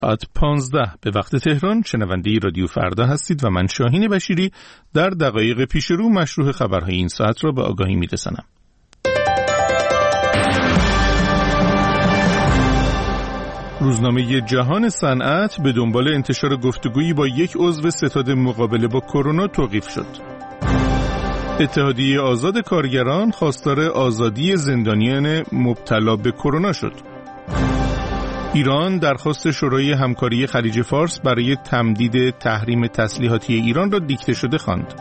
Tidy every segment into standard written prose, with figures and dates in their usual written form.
ساعت 15 به وقت تهران شنونده رادیو فردا هستید و من شاهین بشیری در دقایق پیش رو مشروع خبرهای این ساعت را به آگاهی میرسانم. روزنامه جهان صنعت به دنبال انتشار گفتگویی با یک عضو ستاد مقابله با کرونا توقیف شد. اتحادیه آزاد کارگران خواستار آزادی زندانیان مبتلا به کرونا شد. ایران درخواست شورای همکاری خلیج فارس برای تمدید تحریم تسلیحاتی ایران را دیکته شده خواند.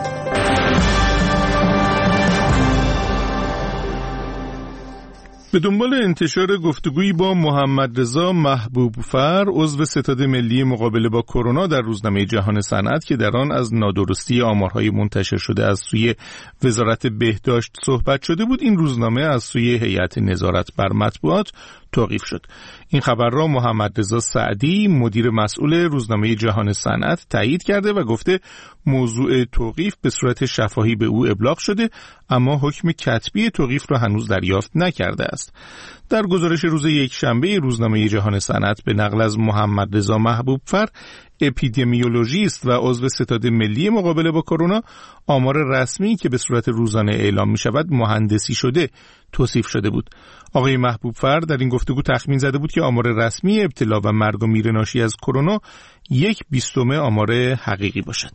به دنبال انتشار گفتگویی با محمد رضا محبوبفر عضو ستاد ملی مقابله با کرونا در روزنامه جهان صنعت که در آن از نادرستی آمارهای منتشر شده از سوی وزارت بهداشت صحبت شده بود، این روزنامه از سوی هیئت نظارت بر مطبوعات توقیف شد. این خبر را محمد رضا سعدی مدیر مسئول روزنامه جهان صنعت تایید کرده و گفته موضوع توقیف به صورت شفاهی به او ابلاغ شده، اما حکم کتبی توقیف را هنوز دریافت نکرده است. در گزارش روز یکشنبه روزنامه جهان صنعت به نقل از محمد رضا محبوبفر اپیدمیولوژیست و عضو ستاد ملی مقابله با کرونا، آمار رسمی که به صورت روزانه اعلام می شود مهندسی شده توصیف شده بود. آقای محبوبفر در این گفتگو تخمین زده بود که آمار رسمی ابتلا و مرگ و میر ناشی از کرونا 1/20 آمار حقیقی باشد.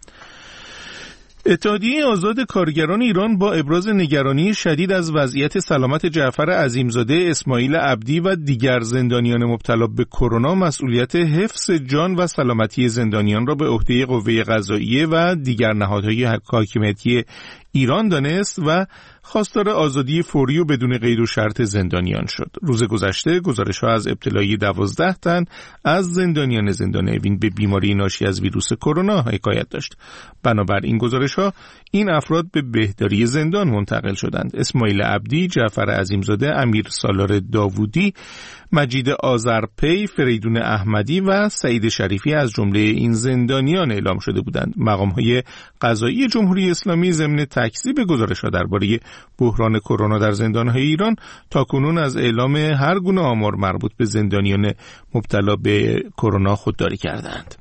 اتحادیه آزاد کارگران ایران با ابراز نگرانی شدید از وضعیت سلامت جعفر عظیمزاده، اسماعیل عبدی و دیگر زندانیان مبتلا به کرونا مسئولیت حفظ جان و سلامتی زندانیان را به عهده قوه قضاییه و دیگر نهادهای حاکمیتی ایران دانست و خواستار آزادی فوری و بدون قید و شرط زندانیان شد. روز گذشته گزارش‌ها از ابتلای 12 تن از زندانیان زندان اوین به بیماری ناشی از ویروس کرونا حکایت داشت. بنابراین گزارش‌ها این افراد به بهداری زندان منتقل شدند. اسماعیل عبدی، جعفر عظیمزاده، امیر سالار داوودی، مجید آذرپی، فریدون احمدی و سعید شریفی از جمله این زندانیان اعلام شده بودند. مقام‌های قضایی جمهوری اسلامی ضمن تکذیب گزارش‌ها درباره بحران کرونا در زندان‌های ایران تاکنون از اعلام هر گونه آمار مربوط به زندانیان مبتلا به کرونا خودداری کردند.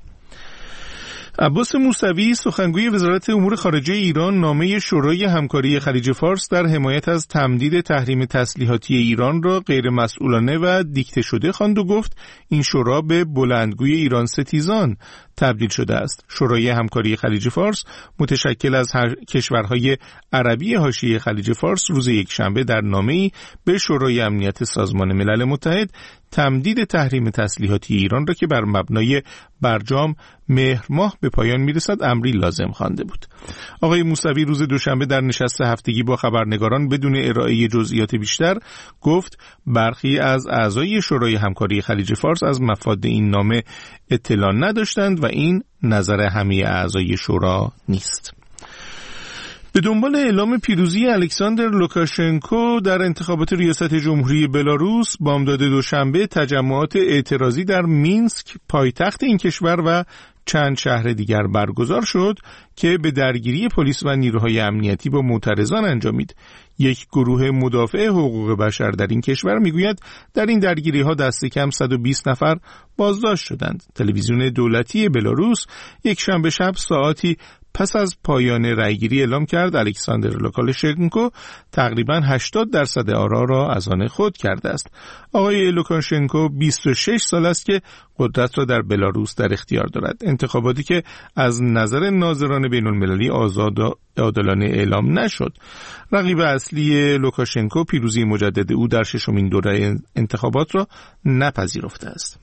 عباس موسوی سخنگوی وزارت امور خارجه ایران نامه شورای همکاری خلیج فارس در حمایت از تمدید تحریم تسلیحاتی ایران را غیر مسئولانه و دیکته شده خواند و گفت این شورا به بلندگوی ایران ستیزان تبدیل شده است. شورای همکاری خلیج فارس متشکل از کشورهای عربی حاشیه خلیج فارس روز یکشنبه در نامه‌ای به شورای امنیت سازمان ملل متحد تمدید تحریم تسلیحاتی ایران را که بر مبنای برجام مهر ماه به پایان میرسد امری لازم خوانده بود. آقای موسوی روز دوشنبه در نشست هفتگی با خبرنگاران بدون ارائه جزئیات بیشتر گفت برخی از اعضای شورای همکاری خلیج فارس از مفاد این نامه اطلاع نداشتند و این نظر همه اعضای شورا نیست. به دنبال اعلام پیروزی الکساندر لوکاشنکو در انتخابات ریاست جمهوری بلاروس بامداد دوشنبه تجمعات اعتراضی در مینسک پایتخت این کشور و چند شهر دیگر برگزار شد که به درگیری پلیس و نیروهای امنیتی با معترضان انجامید. یک گروه مدافع حقوق بشر در این کشور میگوید در این درگیری‌ها دست کم 120 نفر بازداشت شدند. تلویزیون دولتی بلاروس یک شنبه شب ساعتی پس از پایان رأیگیری اعلام کرد الکساندر لوکاشنکو تقریباً 80% آرا را از آن خود کرده است. آقای لوکاشنکو 26 سال است که قدرت را در بلاروس در اختیار دارد. انتخاباتی که از نظر ناظران بین‌المللی آزاد و عادلانه اعلام نشد. رقیب اصلی لوکاشنکو پیروزی مجدد او در ششمین دوره انتخابات را نپذیرفته است.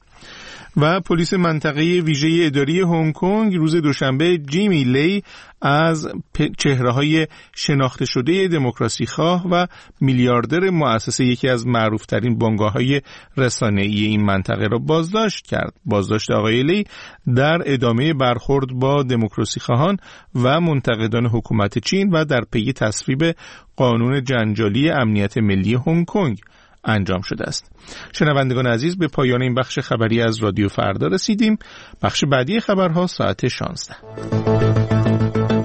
و پلیس منطقه ویژه اداری هنگ کنگ روز دوشنبه جیمی لی از چهره‌های شناخته شده دموکراسی خواه و میلیاردر مؤسسه یکی از معروفترین بنگاه‌های رسانه‌ای این منطقه را بازداشت کرد. بازداشت آقای لی در ادامه برخورد با دموکراسی خواهان و منتقدان حکومت چین و در پی تصویب قانون جنجالی امنیت ملی هنگ کنگ انجام شده است. شنوندگان عزیز، به پایان این بخش خبری از رادیو فردا رسیدیم. بخش بعدی خبرها ساعت 16.